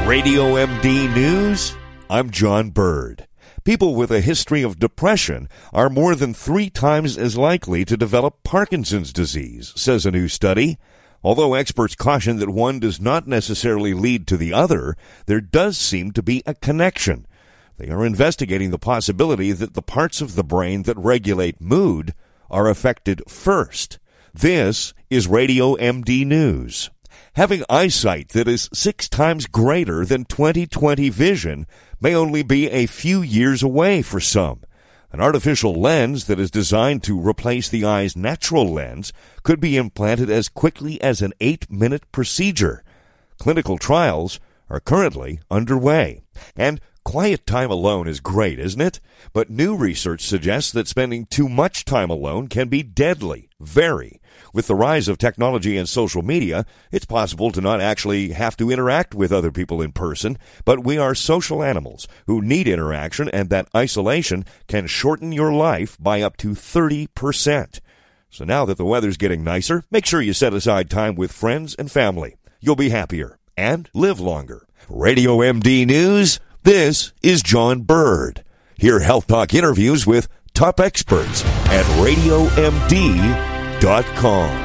Radio MD News, I'm John Bird. People with a history of depression are more than 3 times as likely to develop Parkinson's disease, says a new study. Although experts caution that one does not necessarily lead to the other, there does seem to be a connection. They are investigating the possibility that the parts of the brain that regulate mood are affected first. This is Radio MD News. Having eyesight that is 6 times greater than 20/20 vision may only be a few years away for some. An artificial lens that is designed to replace the eye's natural lens could be implanted as quickly as an 8-minute procedure. Clinical trials are currently underway. And quiet time alone is great, isn't it? But new research suggests that spending too much time alone can be deadly, very. With the rise of technology and social media, it's possible to not actually have to interact with other people in person, but we are social animals who need interaction, and that isolation can shorten your life by up to 30%. So now that the weather's getting nicer, make sure you set aside time with friends and family. You'll be happier and live longer. Radio MD News, this is John Bird. Hear Health Talk interviews with top experts at RadioMD.com.